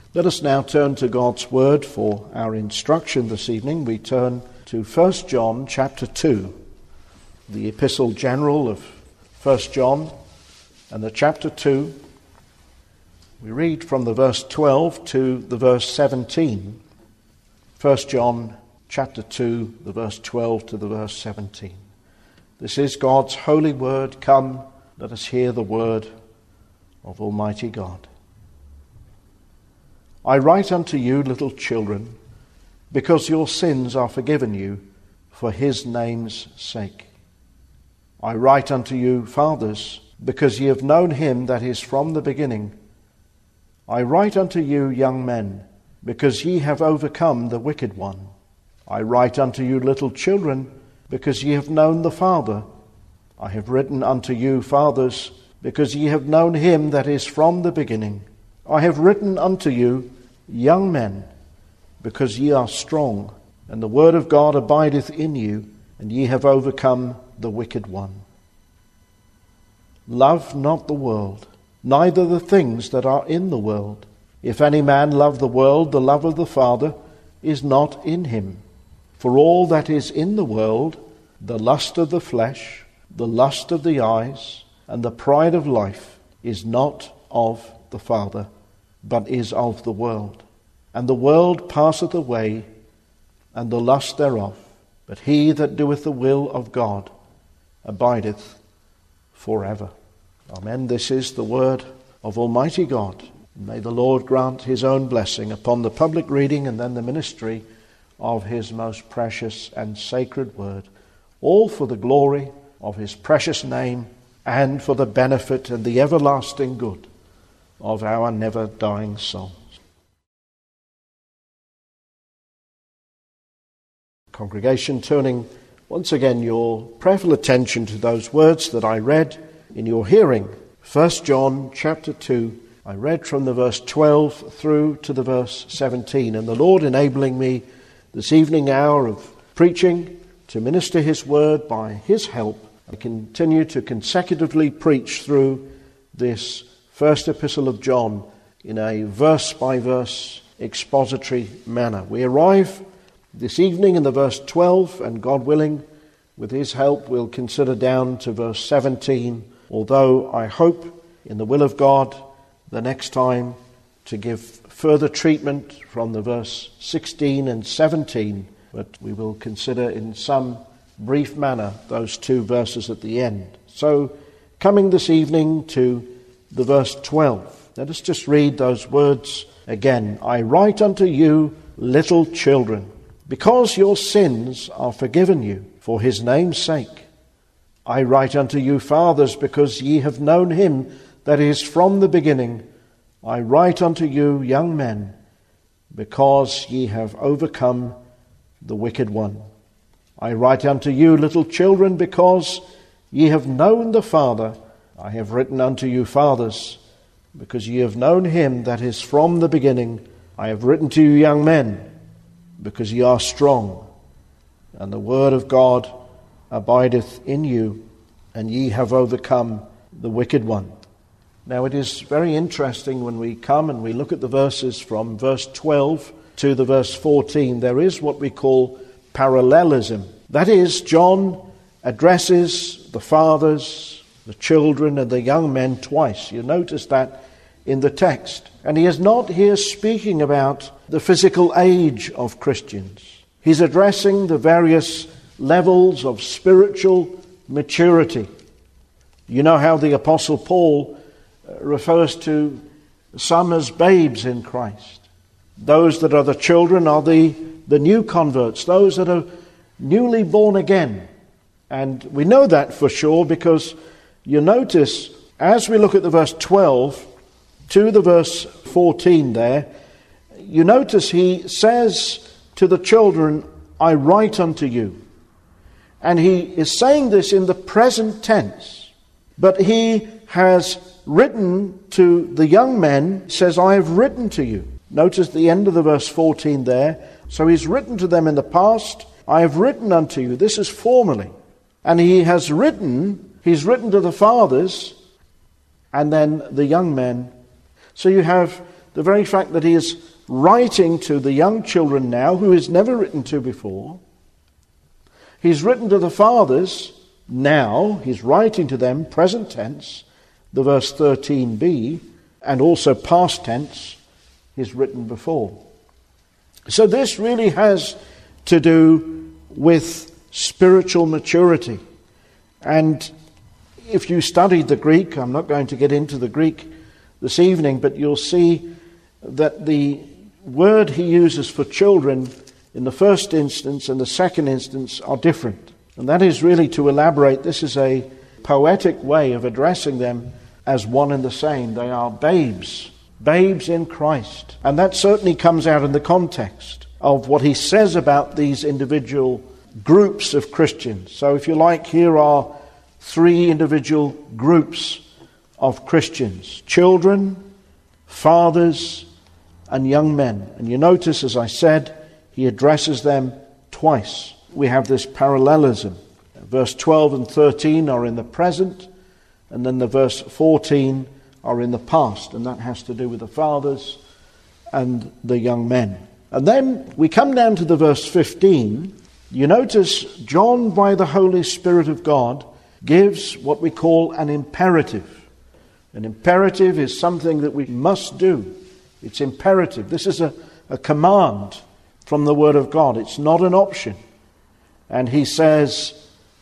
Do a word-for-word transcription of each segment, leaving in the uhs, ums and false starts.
Let us now turn to God's Word for our instruction this evening. We turn to First John chapter two, the epistle general of First John, and the chapter two. We read from the verse twelve to the verse seventeen. First John chapter two, the verse twelve to the verse seventeen. This is God's holy word. Come, let us hear the word of Almighty God. I write unto you, little children, because your sins are forgiven you for his name's sake. I write unto you, fathers, because ye have known him that is from the beginning. I write unto you, young men, because ye have overcome the wicked one. I write unto you, little children, because ye have known the Father. I have written unto you, fathers, because ye have known him that is from the beginning. I have written unto you, young men, because ye are strong, and the word of God abideth in you, and ye have overcome the wicked one. Love not the world, neither the things that are in the world. If any man love the world, the love of the Father is not in him. For all that is in the world, the lust of the flesh, the lust of the eyes, and the pride of life, is not of the Father, but is of the world. And the world passeth away, and the lust thereof. But he that doeth the will of God abideth forever. Amen. This is the word of Almighty God. May the Lord grant his own blessing upon the public reading and then the ministry of his most precious and sacred word, all for the glory of his precious name and for the benefit and the everlasting good of our never-dying souls. Congregation, turning once again your prayerful attention to those words that I read in your hearing. First John chapter two, I read from the verse twelve through to the verse seventeen, and the Lord enabling me this evening hour of preaching to minister his word by his help, I continue to consecutively preach through this first epistle of John in a verse-by-verse expository manner. We arrive this evening in the verse twelve, and God willing, with his help, we'll consider down to verse seventeen, although I hope in the will of God the next time to give further treatment from the verse sixteen and seventeen, but we will consider in some brief manner those two verses at the end. So, coming this evening to the verse twelve, let us just read those words again. I write unto you, little children, because your sins are forgiven you for his name's sake. I write unto you, fathers, because ye have known him that is from the beginning. I write unto you, young men, because ye have overcome the wicked one. I write unto you, little children, because ye have known the Father. I have written unto you, fathers, because ye have known him that is from the beginning. I have written to you, young men, because ye are strong, and the word of God abideth in you, and ye have overcome the wicked one. Now it is very interesting when we come and we look at the verses from verse twelve to the verse fourteen. There is what we call parallelism. That is, John addresses the fathers, the children, and the young men twice. You notice that in the text. And he is not here speaking about the physical age of Christians. He's addressing the various levels of spiritual maturity. You know how the Apostle Paul refers to some as babes in Christ. Those that are the children are the, the new converts, those that are newly born again. And we know that for sure because you notice as we look at the verse twelve to the verse fourteen there, you notice he says to the children, I write unto you. And he is saying this in the present tense. But he has written to the young men, says, I have written to you. Notice the end of the verse fourteen there. So he's written to them in the past, I have written unto you. This is formally. And he has written, he's written to the fathers, and then the young men. So you have the very fact that he is writing to the young children now, who he's never written to before. He's written to the fathers now. He's writing to them, present tense, the verse thirteen b, and also past tense, he's written before. So this really has to do with spiritual maturity. And if you studied the Greek, I'm not going to get into the Greek this evening, but you'll see that the word he uses for children in the first instance and the second instance are different. And that is really to elaborate, this is a poetic way of addressing them as one and the same. They are babes, babes in Christ. And that certainly comes out in the context of what he says about these individual groups of Christians. So if you like, here are three individual groups of Christians: children, fathers, and young men. And you notice, as I said, he addresses them twice. We have this parallelism. Verse twelve and thirteen are in the present, and then the verse fourteen are in the past, and that has to do with the fathers and the young men. And then we come down to the verse fifteen. You notice John, by the Holy Spirit of God, gives what we call an imperative. An imperative is something that we must do. It's imperative. This is a, a command from the Word of God. It's not an option. And he says,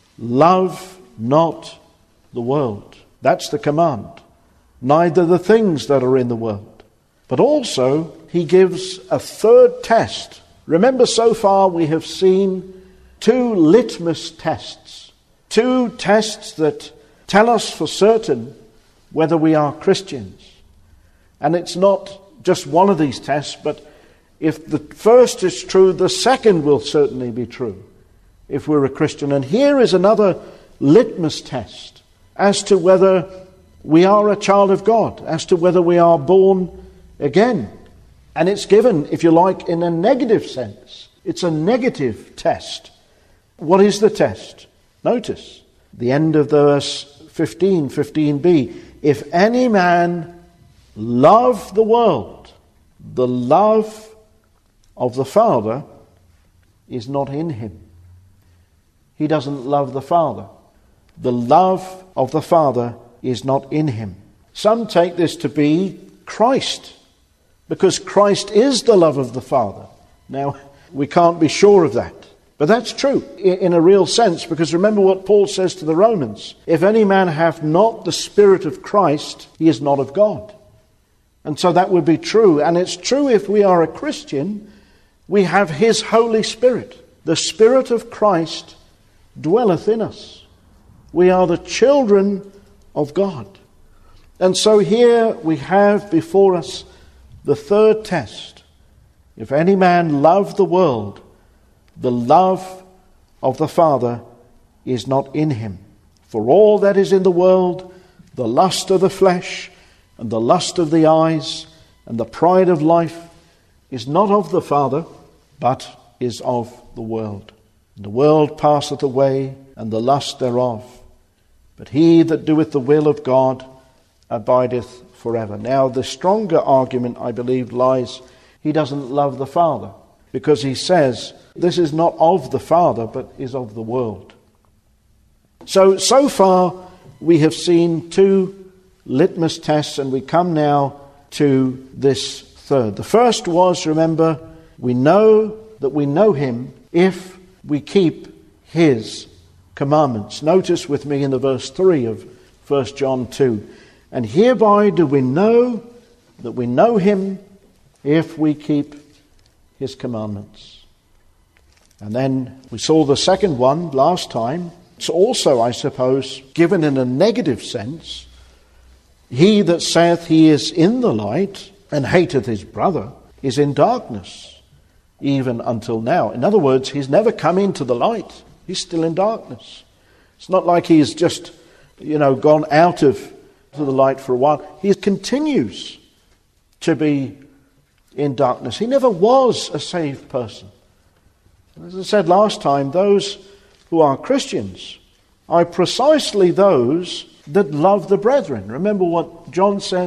love not the world. That's the command. Neither the things that are in the world. But also, he gives a third test. Remember, so far we have seen two litmus tests. Two tests that tell us for certain whether we are Christians. And it's not just one of these tests, but if the first is true, the second will certainly be true if we're a Christian. And here is another litmus test as to whether we are a child of God, as to whether we are born again. And it's given, if you like, in a negative sense. It's a negative test. What is the test? Notice the end of verse fifteen, fifteen b. If any man love the world, the love of the Father is not in him. He doesn't love the Father. The love of the Father is not in him. Some take this to be Christ, because Christ is the love of the Father. Now, we can't be sure of that. But that's true in a real sense, because remember what Paul says to the Romans. If any man have not the Spirit of Christ, he is not of God. And so that would be true. And it's true if we are a Christian, we have his Holy Spirit. The Spirit of Christ dwelleth in us. We are the children of God. And so here we have before us the third test. If any man love the world, the love of the Father is not in him. For all that is in the world, the lust of the flesh, and the lust of the eyes, and the pride of life, is not of the Father, but is of the world. And the world passeth away, and the lust thereof. But he that doeth the will of God abideth forever. Now, the stronger argument, I believe, lies, he doesn't love the Father, because he says, this is not of the Father, but is of the world. So, so far, we have seen two litmus tests, and we come now to this third. The first was, remember, we know that we know him if we keep his commandments. Notice with me in the verse three of First John two. And hereby do we know that we know him if we keep his commandments. And then we saw the second one last time. It's also, I suppose, given in a negative sense. He that saith he is in the light and hateth his brother is in darkness, even until now. In other words, he's never come into the light. He's still in darkness. It's not like he's just, you know, gone out of to the light for a while. He continues to be in darkness. He never was a saved person. As I said last time, those who are Christians are precisely those that love the brethren. Remember what John says,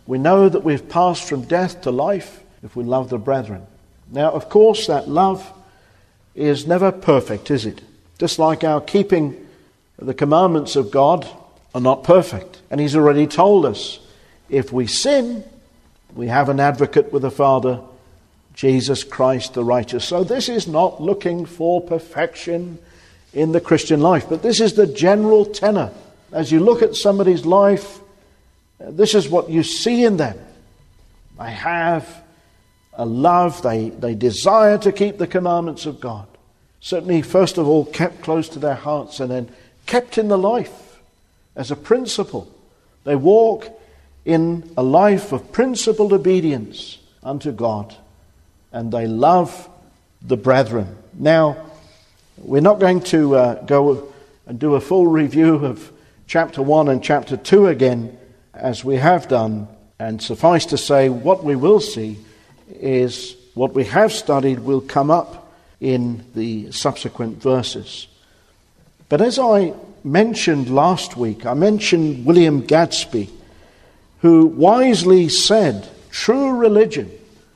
We know that we've passed from death to life if we love the brethren. Now, of course, that love is never perfect, is it? Just like our keeping the commandments of God are not perfect. And he's already told us, if we sin, we have an advocate with the Father, Jesus Christ the righteous. So this is not looking for perfection in the Christian life, but this is the general tenor. As you look at somebody's life, this is what you see in them. They have a love, they, they desire to keep the commandments of God. Certainly, first of all, kept close to their hearts and then kept in the life as a principle. They walk in a life of principled obedience unto God, and they love the brethren. Now, we're not going to uh, go and do a full review of chapter one and chapter two again, as we have done, and suffice to say, what we will see is what we have studied will come up in the subsequent verses. But as I mentioned last week, I mentioned William Gadsby, who wisely said, true religion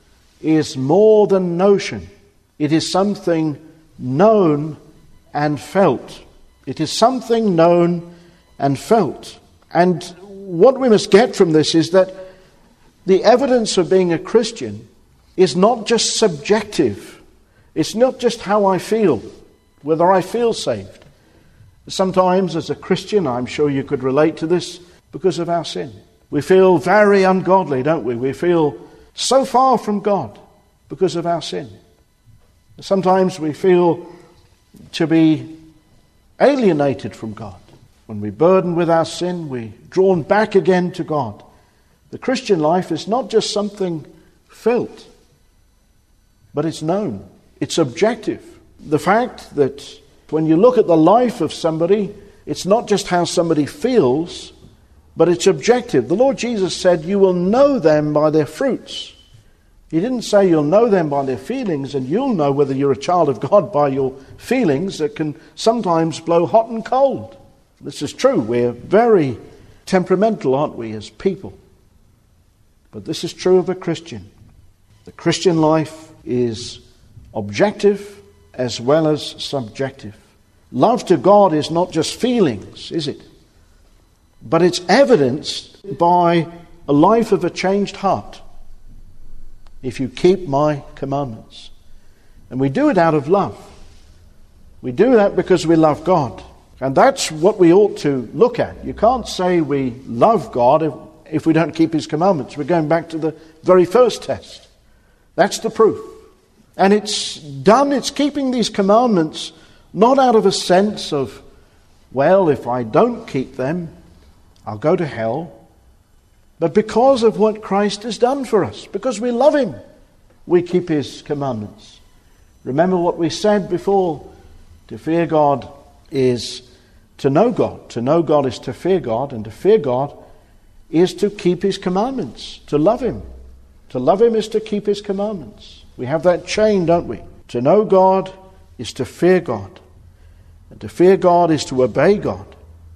is more than notion. It is something known and felt. It is something known and felt. And what we must get from this is that the evidence of being a Christian is not just subjective. It's not just how I feel, whether I feel saved. Sometimes as a Christian, I'm sure you could relate to this, because of our sin. We feel very ungodly, don't we? We feel so far from God because of our sin. Sometimes we feel to be alienated from God. When we're burdened with our sin, we're drawn back again to God. The Christian life is not just something felt, but it's known. It's objective. The fact that when you look at the life of somebody, it's not just how somebody feels, but it's objective. The Lord Jesus said, you will know them by their fruits. He didn't say you'll know them by their feelings, and you'll know whether you're a child of God by your feelings that can sometimes blow hot and cold. This is true. We're very temperamental, aren't we, as people? But this is true of a Christian. The Christian life is objective as well as subjective. Love to God is not just feelings, is it? But it's evidenced by a life of a changed heart. If you keep my commandments. And we do it out of love. We do that because we love God. And that's what we ought to look at. You can't say we love God if, if we don't keep his commandments. We're going back to the very first test. That's the proof. And it's done, it's keeping these commandments not out of a sense of, well, if I don't keep them, I'll go to hell. But because of what Christ has done for us, because we love him, we keep his commandments. Remember what we said before. To fear God is to know God. To know God is to fear God, and to fear God is to keep his commandments, to love him. To love him is to keep his commandments. We have that chain, don't we? To know God is to fear God. And to fear God is to obey God,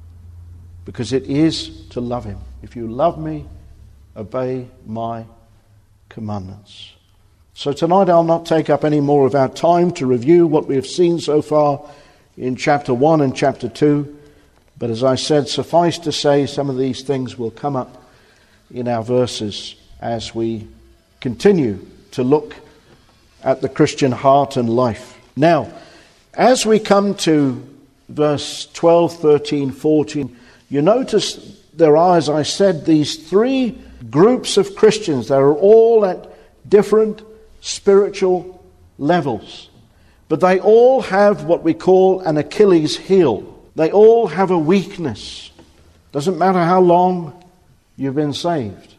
because it is to love him. If you love me, obey my commandments. So tonight I'll not take up any more of our time to review what we have seen so far in chapter one and chapter two. But as I said, suffice to say, some of these things will come up in our verses as we continue to look at the Christian heart and life. Now, as we come to verse twelve, thirteen, fourteen, you notice there are, as I said, these three groups of Christians that are all at different spiritual levels. But they all have what we call an Achilles heel. They all have a weakness. Doesn't matter how long you've been saved.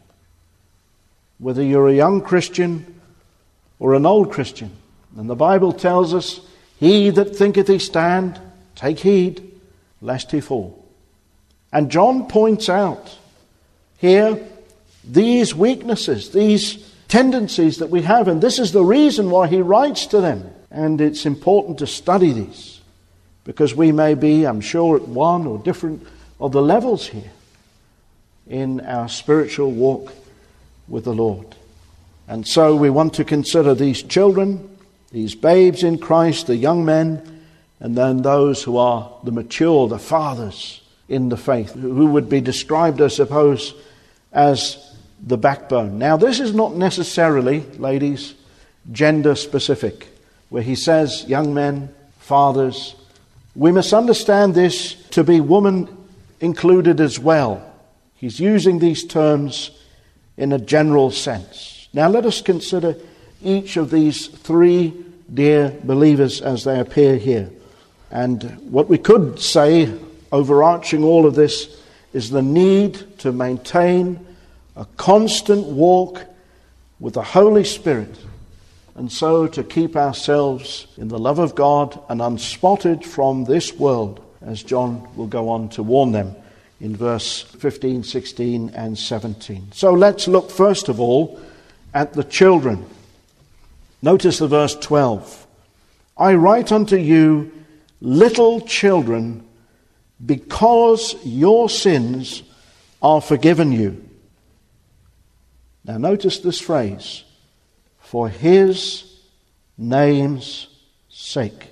Whether you're a young Christian or an old Christian. And the Bible tells us, he that thinketh he stand, take heed, lest he fall. And John points out here these weaknesses, these tendencies that we have, and this is the reason why he writes to them. And it's important to study these, because we may be, I'm sure, at one or different of the levels here in our spiritual walk with the Lord. And so we want to consider these children, these babes in Christ, the young men, and then those who are the mature, the fathers in the faith, who would be described, I suppose, as the backbone. Now, this is not necessarily, ladies, gender specific, where he says young men, fathers. We must understand this to be woman included as well. He's using these terms in a general sense. Now let us consider each of these three dear believers as they appear here. And what we could say, overarching all of this, is the need to maintain a constant walk with the Holy Spirit, and so to keep ourselves in the love of God and unspotted from this world, as John will go on to warn them in verse fifteen, sixteen, and seventeen. So let's look first of all at the children. Notice the verse twelve. I write unto you, little children, because your sins are forgiven you. Now notice this phrase, for his name's sake.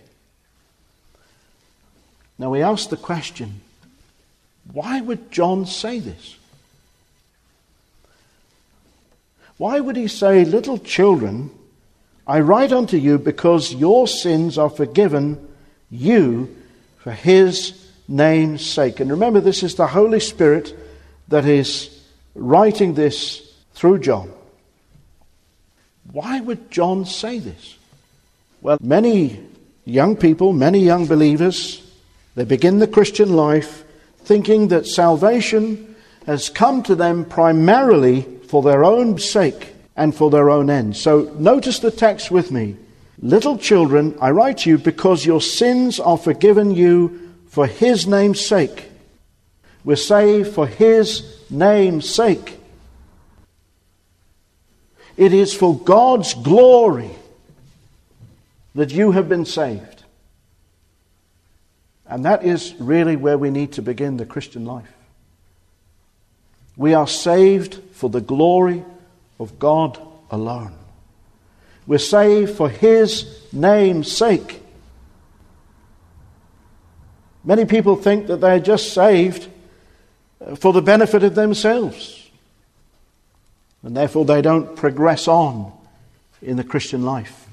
Now we ask the question, why would John say this? Why would he say, little children, I write unto you because your sins are forgiven you for his name's sake? And remember, this is the Holy Spirit that is writing this through John. Why would John say this? Well, many young people, many young believers, they begin the Christian life thinking that salvation has come to them primarily for their own sake and for their own ends. So notice the text with me. Little children, I write to you because your sins are forgiven you for his name's sake. We're saved for his name's sake. It is for God's glory that you have been saved. And that is really where we need to begin the Christian life. We are saved for the glory of God alone. We're saved for his name's sake. Many people think that they're just saved for the benefit of themselves, and therefore they don't progress on in the Christian life.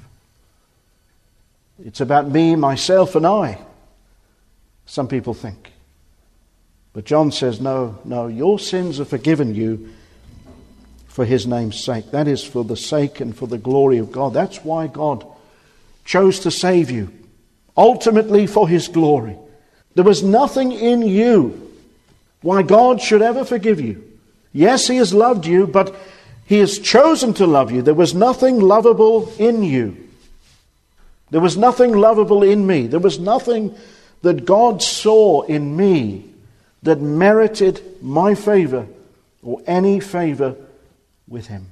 It's about me, myself, and I, some people think. But John says, no, no, your sins are forgiven you for his name's sake. That is for the sake and for the glory of God. That's why God chose to save you, ultimately for his glory. There was nothing in you why God should ever forgive you. Yes, he has loved you, but he has chosen to love you. There was nothing lovable in you. There was nothing lovable in me. There was nothing that God saw in me that merited my favor or any favor with him.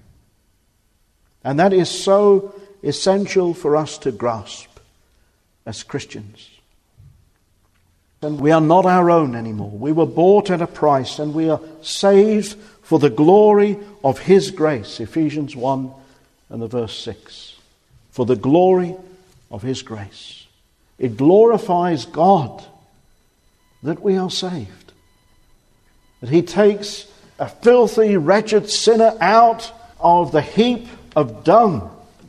And that is so essential for us to grasp as Christians. And we are not our own anymore. We were bought at a price, and we are saved for the glory of his grace. Ephesians one and the verse six. For the glory of his grace. It glorifies God that we are saved. That he takes a filthy, wretched sinner out of the heap of dung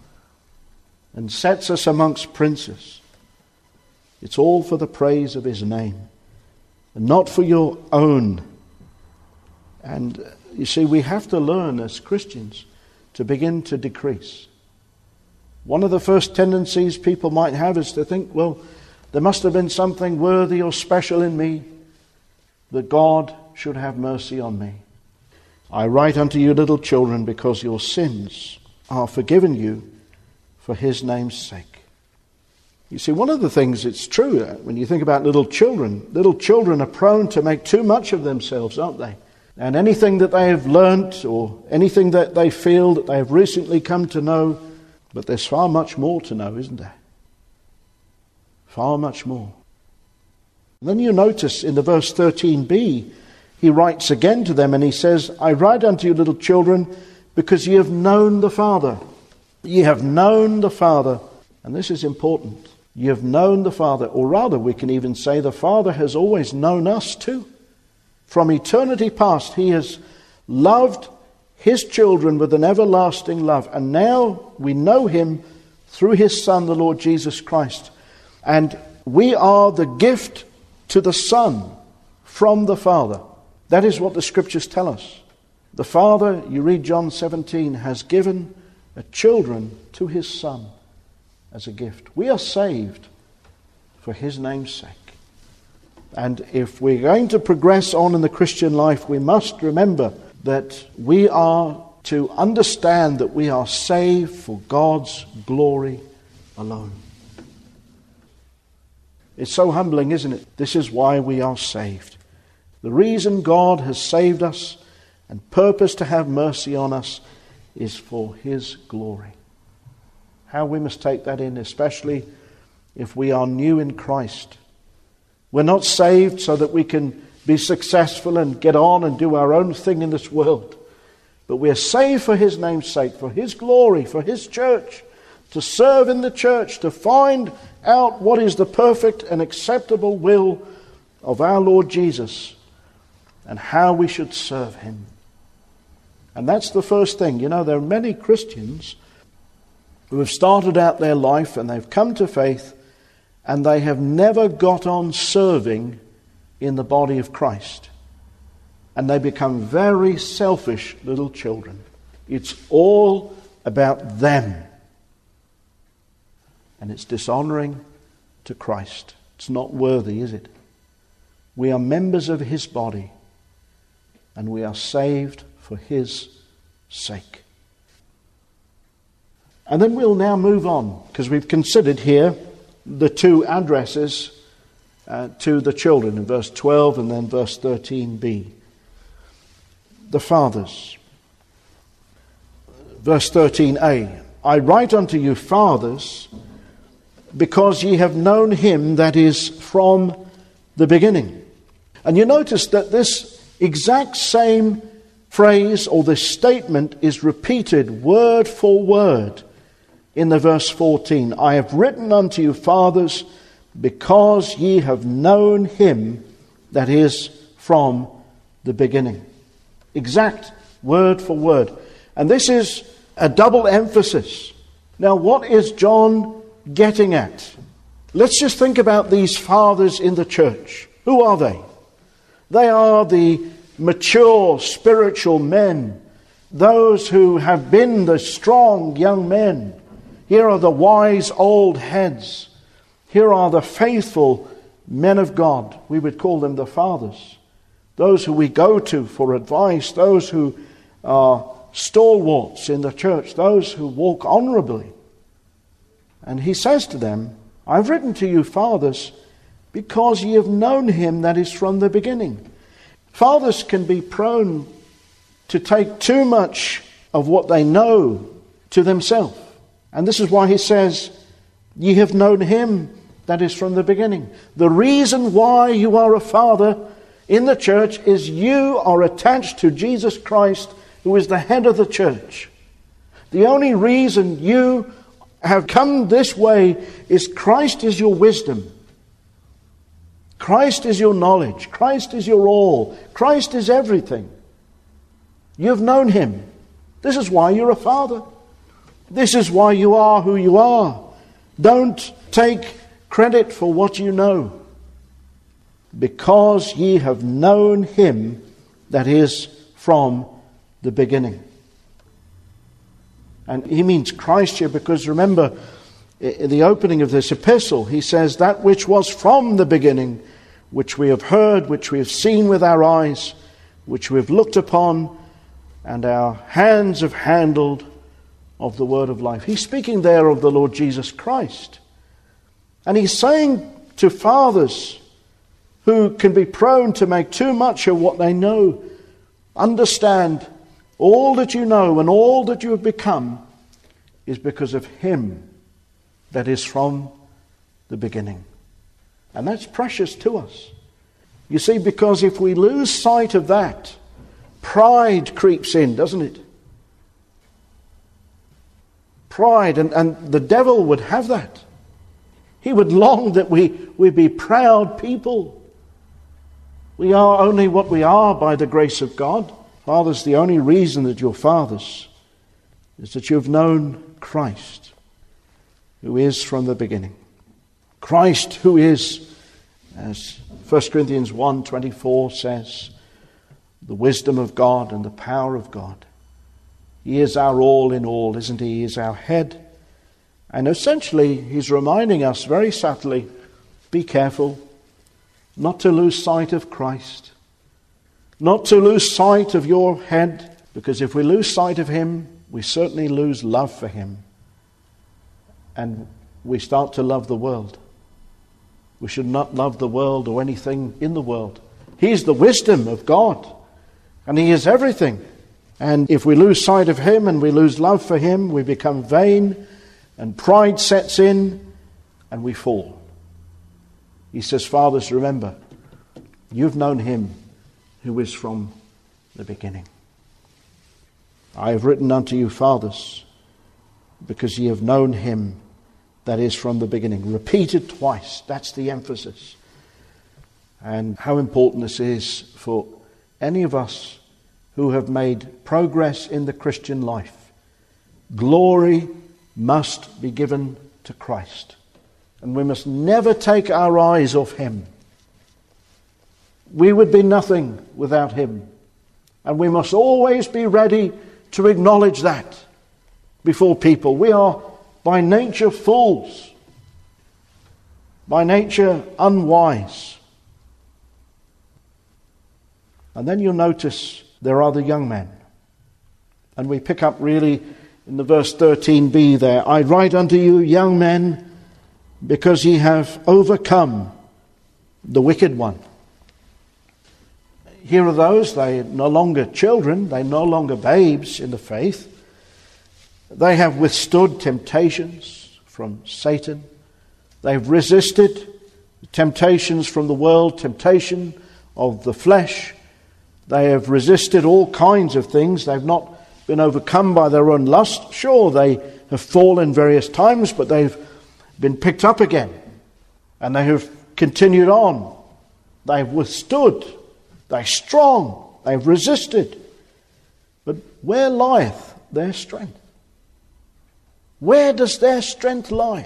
and sets us amongst princes. It's all for the praise of his name, and not for your own. And you see, we have to learn as Christians to begin to decrease. One of the first tendencies people might have is to think, well, there must have been something worthy or special in me that God should have mercy on me. I write unto you, little children, because your sins are forgiven you for his name's sake. You see, one of the things, it's true, when you think about little children, little children are prone to make too much of themselves, aren't they? And anything that they have learnt or anything that they feel that they have recently come to know, but there's far much more to know, isn't there? Far much more. And then you notice in the verse thirteen b, he writes again to them and he says, I write unto you, little children, because ye have known the Father. Ye have known the Father. And this is important. Ye have known the Father. Or rather, we can even say the Father has always known us too. From eternity past, he has loved his children with an everlasting love. And now we know him through his Son, the Lord Jesus Christ. And we are the gift to the Son from the Father. That is what the Scriptures tell us. The Father, you read John seventeen, has given children to his Son as a gift. We are saved for his name's sake. And if we're going to progress on in the Christian life, we must remember that we are to understand that we are saved for God's glory alone. It's so humbling, isn't it? This is why we are saved. The reason God has saved us and purposed to have mercy on us is for his glory. How we must take that in, especially if we are new in Christ. We're not saved so that we can be successful and get on and do our own thing in this world. But we are saved for his name's sake, for his glory, for his church, to serve in the church, to find out what is the perfect and acceptable will of our Lord Jesus and how we should serve him. And that's the first thing. You know, there are many Christians who have started out their life and they've come to faith and they have never got on serving in the body of Christ. And they become very selfish little children. It's all about them. And it's dishonoring to Christ. It's not worthy, is it? We are members of his body. And we are saved for his sake. And then we'll now move on, because we've considered here the two addresses uh, to the children in verse twelve and then verse thirteen b. The fathers. Verse thirteen a. I write unto you, fathers, because ye have known him that is from the beginning. And you notice that this exact same phrase or this statement is repeated word for word in the verse fourteen. I have written unto you, fathers, because ye have known him that is from the beginning. Exact word for word. And this is a double emphasis. Now, what is John getting at? Let's just think about these fathers in the church. Who are they? They are the mature spiritual men, those who have been the strong young men. Here are the wise old heads. Here are the faithful men of God. We would call them the fathers. Those who we go to for advice, those who are stalwarts in the church, those who walk honorably. And he says to them, I've written to you, fathers, because ye have known him that is from the beginning. Fathers can be prone to take too much of what they know to themselves. And this is why he says, ye have known him that is from the beginning. The reason why you are a father in the church is you are attached to Jesus Christ, who is the head of the church. The only reason you have come this way is Christ is your wisdom. Christ is your knowledge. Christ is your all. Christ is everything. You've known him. This is why you're a father. This is why you are who you are. Don't take credit for what you know. Because ye have known him that is from the beginning. And he means Christ here because remember, in the opening of this epistle, he says, that which was from the beginning, which we have heard, which we have seen with our eyes, which we have looked upon, and our hands have handled of the word of life. He's speaking there of the Lord Jesus Christ. And he's saying to fathers who can be prone to make too much of what they know, understand all that you know and all that you have become is because of him that is from the beginning. And that's precious to us. You see, because if we lose sight of that, pride creeps in, doesn't it? pride, and, and the devil would have that. He would long that we, we be proud people. We are only what we are by the grace of God. Fathers, the only reason that you're fathers is that you've known Christ, who is from the beginning. Christ, who is, as First Corinthians one twenty-four says, the wisdom of God and the power of God. He is our all in all, isn't he? He is our head. And essentially, he's reminding us very subtly, be careful not to lose sight of Christ, not to lose sight of your head, because if we lose sight of him, we certainly lose love for him. And we start to love the world. We should not love the world or anything in the world. He's the wisdom of God, and he is everything. And if we lose sight of him and we lose love for him, we become vain, and pride sets in, and we fall. He says, fathers, remember, you've known him who is from the beginning. I have written unto you, fathers, because ye have known him that is from the beginning. Repeated twice. That's the emphasis. And how important this is for any of us who have made progress in the Christian life. Glory must be given to Christ. And we must never take our eyes off him. We would be nothing without him. And we must always be ready to acknowledge that before people. We are by nature fools, by nature unwise. And then you'll notice there are the young men. And we pick up really in the verse thirteen b there. I write unto you, young men, because ye have overcome the wicked one. Here are those, they are no longer children, they are no longer babes in the faith. They have withstood temptations from Satan. They've resisted temptations from the world, temptation of the flesh. They have resisted all kinds of things. They've not been overcome by their own lust. Sure, they have fallen various times, but they've been picked up again. And they have continued on. They've withstood. They're strong. They've resisted. But where lieth their strength? Where does their strength lie?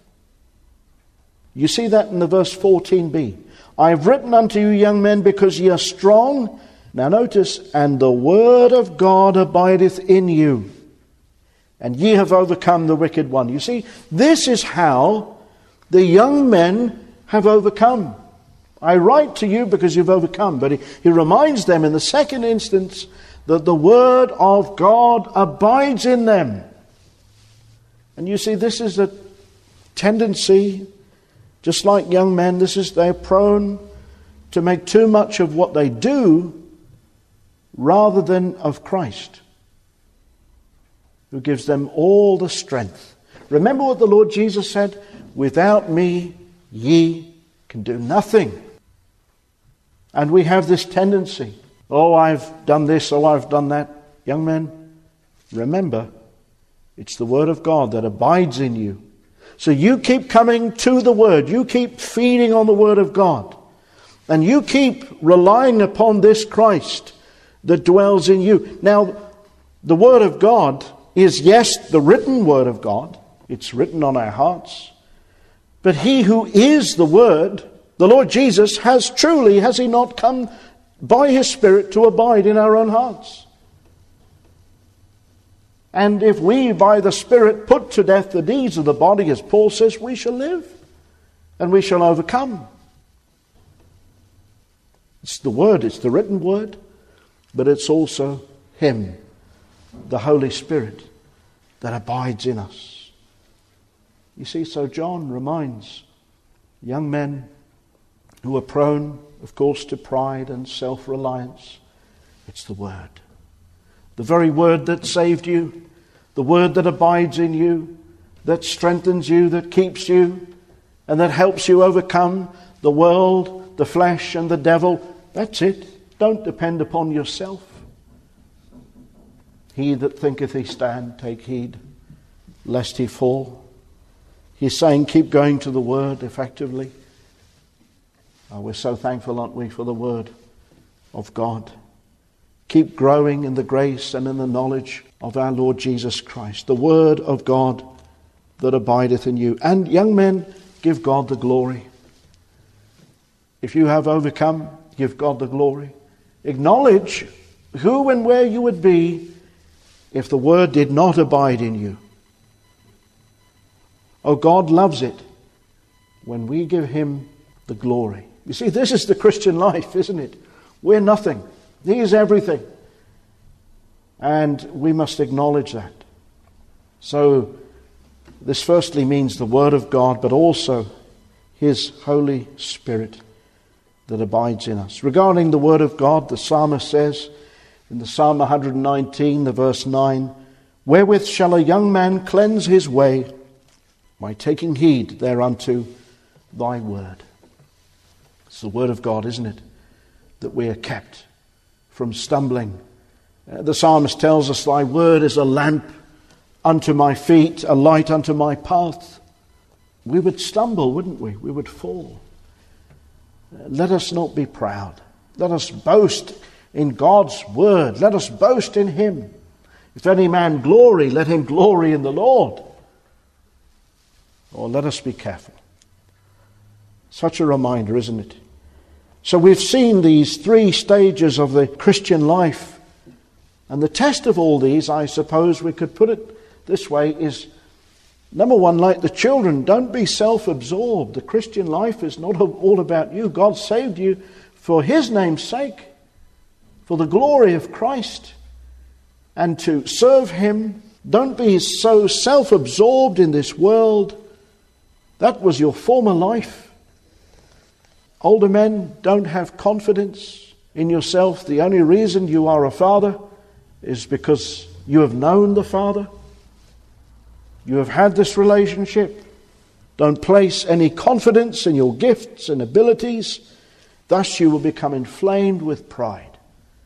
You see that in the verse fourteen b. I have written unto you, young men, because ye are strong. Now notice, and the word of God abideth in you, and ye have overcome the wicked one. You see, this is how the young men have overcome. I write to you because you've overcome. But he, he reminds them in the second instance that the word of God abides in them. And you see, this is a tendency, just like young men, this is they're prone to make too much of what they do rather than of Christ, who gives them all the strength. Remember what the Lord Jesus said, without me ye can do nothing. And we have this tendency, oh, I've done this, oh, I've done that. Young men, remember, it's the word of God that abides in you. So you keep coming to the word. You keep feeding on the word of God. And you keep relying upon this Christ that dwells in you. Now, the word of God is, yes, the written word of God. It's written on our hearts. But he who is the word, the Lord Jesus, has truly, has he not come by his Spirit to abide in our own hearts? And if we, by the Spirit, put to death the deeds of the body, as Paul says, we shall live and we shall overcome. It's the word, it's the written word, but it's also him, the Holy Spirit, that abides in us. You see, so John reminds young men who are prone, of course, to pride and self-reliance. It's the word. The very word that saved you, the word that abides in you, that strengthens you, that keeps you, and that helps you overcome the world, the flesh, and the devil. That's it. Don't depend upon yourself. He that thinketh he stand, take heed lest he fall. He's saying keep going to the Word effectively. Oh, we're so thankful, aren't we, for the Word of God. Keep growing in the grace and in the knowledge of our Lord Jesus Christ. The Word of God that abideth in you. And young men, give God the glory. If you have overcome, give God the glory. Acknowledge who and where you would be if the Word did not abide in you. Oh, God loves it when we give Him the glory. You see, this is the Christian life, isn't it? We're nothing. He is everything. And we must acknowledge that. So, this firstly means the Word of God, but also His Holy Spirit that abides in us. Regarding the Word of God, the psalmist says in the Psalm one nineteen, the verse nine, wherewith shall a young man cleanse his way? By taking heed thereunto thy word. It's the Word of God, isn't it, that we are kept from stumbling. Uh, the psalmist tells us, thy word is a lamp unto my feet, a light unto my path. We would stumble, wouldn't we? We would fall. Uh, let us not be proud. Let us boast in God's word. Let us boast in Him. If any man glory, let him glory in the Lord. Or let us be careful. Such a reminder, isn't it? So we've seen these three stages of the Christian life. And the test of all these, I suppose we could put it this way, is number one, like the children, don't be self-absorbed. The Christian life is not all about you. God saved you for His name's sake, for the glory of Christ, and to serve Him. Don't be so self-absorbed in this world. That was your former life. Older men, don't have confidence in yourself. The only reason you are a father is because you have known the Father. You have had this relationship. Don't place any confidence in your gifts and abilities. Thus you will become inflamed with pride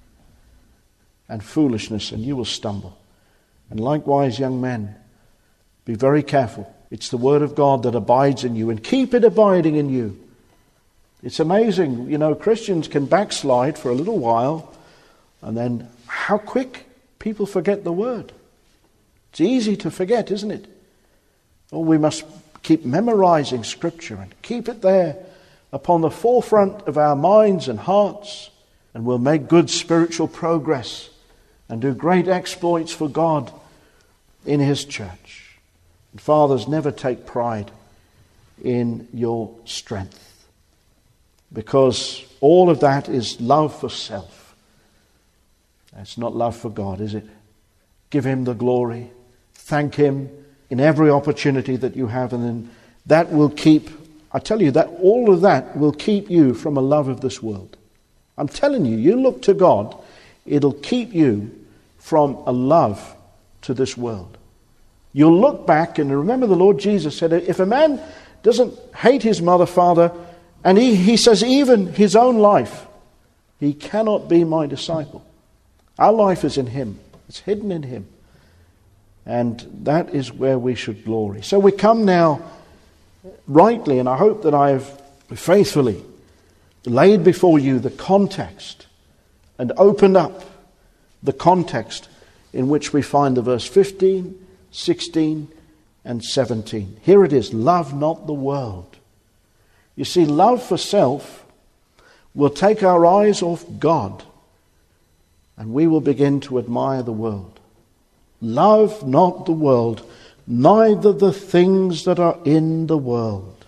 and foolishness, and you will stumble. And likewise, young men, be very careful. It's the Word of God that abides in you, and keep it abiding in you. It's amazing, you know, Christians can backslide for a little while, and then how quick people forget the Word. It's easy to forget, isn't it? Oh, we must keep memorizing Scripture and keep it there upon the forefront of our minds and hearts, and we'll make good spiritual progress and do great exploits for God in His church. And fathers, never take pride in your strength, because all of that is love for self. It's not love for God, is it? Give Him the glory. Thank Him in every opportunity that you have, and then that will keep, I tell you, that all of that will keep you from a love of this world. I'm telling you, you look to God, it'll keep you from a love to this world. You'll look back and remember the Lord Jesus said, if a man doesn't hate his mother, father, and he, he says even his own life, he cannot be my disciple. Our life is in Him. It's hidden in Him. And that is where we should glory. So we come now rightly, and I hope that I have faithfully laid before you the context and opened up the context in which we find the verse fifteen, sixteen, and seventeen. Here it is, love not the world. You see, love for self will take our eyes off God, and we will begin to admire the world. Love not the world, neither the things that are in the world.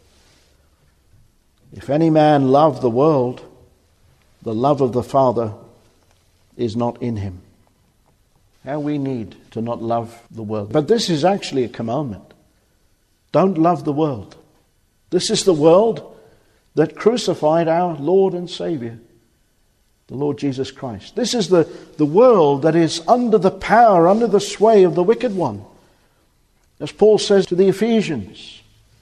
If any man love the world, the love of the Father is not in him. How we need to not love the world. But this is actually a commandment. Don't love the world. This is the world that crucified our Lord and Savior, the Lord Jesus Christ. This is the, the world that is under the power, under the sway of the wicked one. As Paul says to the Ephesians,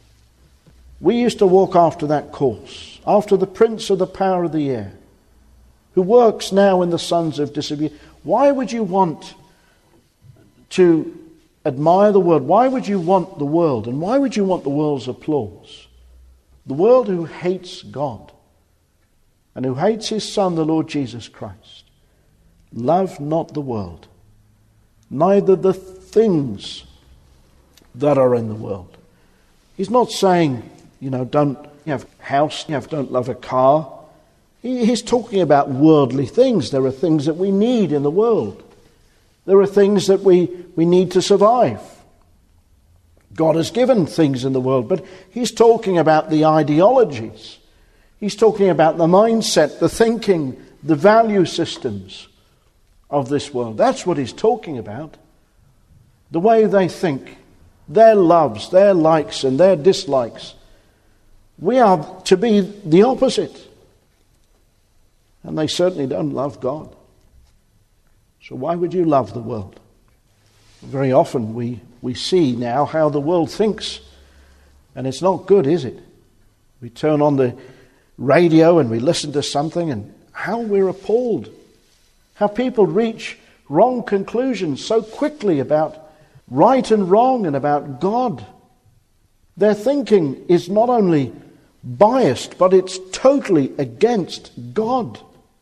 we used to walk after that course, after the prince of the power of the air, who works now in the sons of disobedience. Why would you want to admire the world? Why would you want the world? And why would you want the world's applause? The world who hates God and who hates his Son, the Lord Jesus Christ. Love not the world, neither the things that are in the world. He's not saying, you know, don't have a house, you have, don't love a car. He, he's talking about worldly things. There are things that we need in the world. There are things that we, we need to survive. God has given things in the world, but he's talking about the ideologies. He's talking about the mindset, the thinking, the value systems of this world. That's what he's talking about. The way they think, their loves, their likes and their dislikes. We are to be the opposite. And they certainly don't love God. So why would you love the world? Very often we, we see now how the world thinks, and it's not good, is it? We turn on the radio and we listen to something, and how we're appalled. How people reach wrong conclusions so quickly about right and wrong and about God. Their thinking is not only biased, but it's totally against God.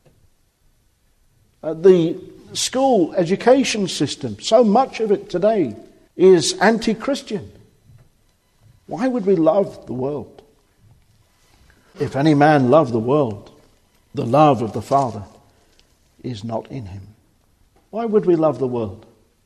Uh, the school education system, so much of it today is anti-Christian. Why would we love the world? If any man love the world, the love of the Father is not in him. Why would we love the world?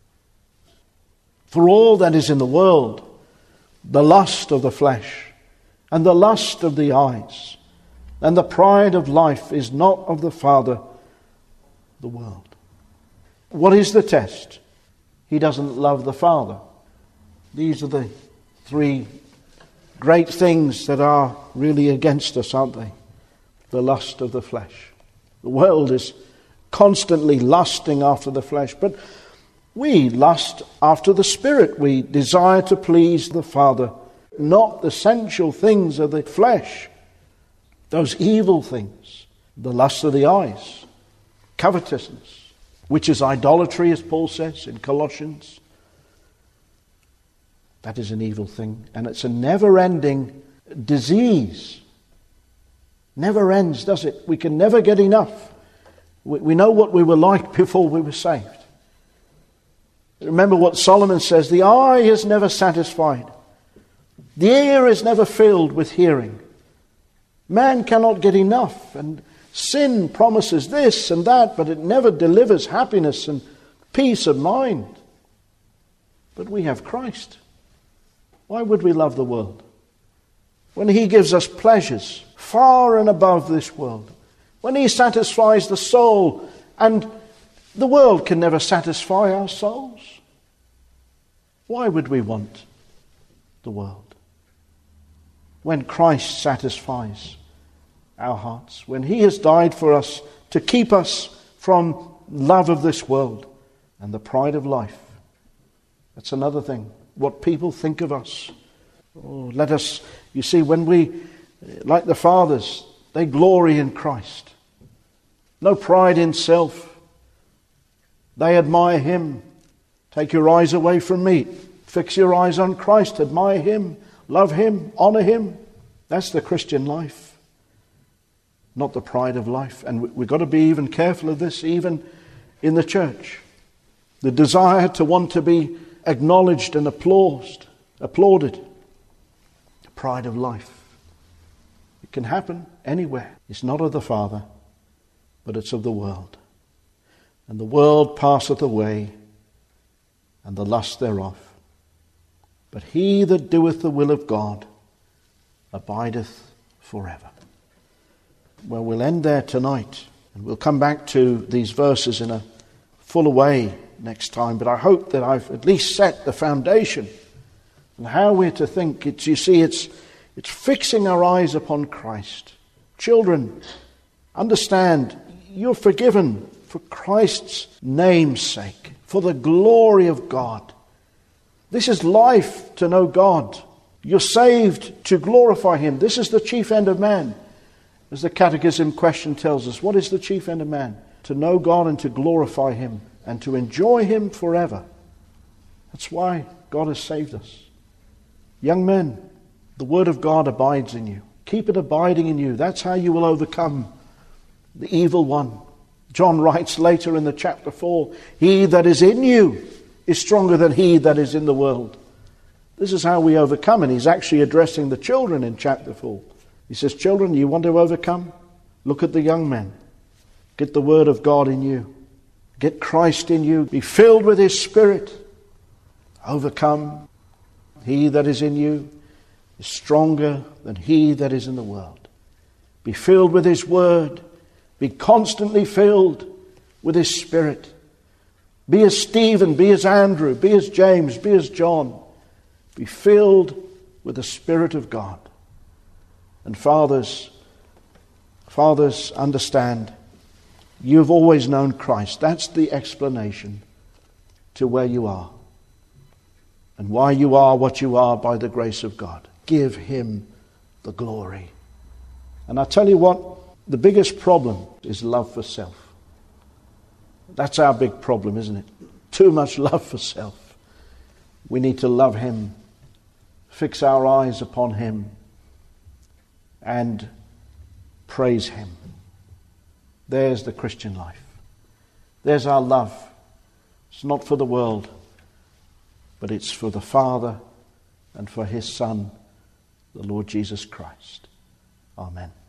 For all that is in the world, the lust of the flesh, and the lust of the eyes, and the pride of life is not of the Father, the world. What is the test? He doesn't love the Father. These are the three great things that are really against us, aren't they? The lust of the flesh. The world is constantly lusting after the flesh, but we lust after the Spirit. We desire to please the Father, not the sensual things of the flesh, those evil things, the lust of the eyes, covetousness, which is idolatry, as Paul says in Colossians. That is an evil thing, and it's a never-ending disease. Never ends, does it? We can never get enough. We, we know what we were like before we were saved. Remember what Solomon says, the eye is never satisfied. The ear is never filled with hearing. Man cannot get enough, and sin promises this and that, but it never delivers happiness and peace of mind. But we have Christ. Why would we love the world? When he gives us pleasures far and above this world. When he satisfies the soul, and the world can never satisfy our souls. Why would we want the world? When Christ satisfies our hearts, when he has died for us to keep us from love of this world and the pride of life. That's another thing. What people think of us. Oh, let us, you see, when we, like the fathers, they glory in Christ. No pride in self. They admire him. Take your eyes away from me. Fix your eyes on Christ. Admire him. Love him. Honor him. That's the Christian life. Not the pride of life. And we've got to be even careful of this, even in the church. The desire to want to be acknowledged and applauded. Applauded. The pride of life. It can happen anywhere. It's not of the Father, but it's of the world. And the world passeth away, and the lust thereof. But he that doeth the will of God abideth forever. Well, we'll end there tonight, and we'll come back to these verses in a fuller way next time. But I hope that I've at least set the foundation and how we're to think. It's, you see, it's it's fixing our eyes upon Christ. Children, understand, you're forgiven for Christ's name's sake, for the glory of God. This is life, to know God. You're saved to glorify him. This is the chief end of man. As the Catechism question tells us, what is the chief end of man? To know God and to glorify him and to enjoy him forever. That's why God has saved us. Young men, the word of God abides in you. Keep it abiding in you. That's how you will overcome the evil one. John writes later in the chapter four, he that is in you is stronger than he that is in the world. This is how we overcome. And he's actually addressing the children in chapter four. He says, children, you want to overcome? Look at the young men. Get the word of God in you. Get Christ in you. Be filled with his Spirit. Overcome. He that is in you is stronger than he that is in the world. Be filled with his word. Be constantly filled with his Spirit. Be as Stephen, be as Andrew, be as James, be as John. Be filled with the Spirit of God. And fathers, fathers, understand, you've always known Christ. That's the explanation to where you are and why you are what you are by the grace of God. Give him the glory. And I tell you what, the biggest problem is love for self. That's our big problem, isn't it? Too much love for self. We need to love him, fix our eyes upon him, and praise him. There's the Christian life. There's our love. It's not for the world, but it's for the Father and for his Son, the Lord Jesus Christ. Amen.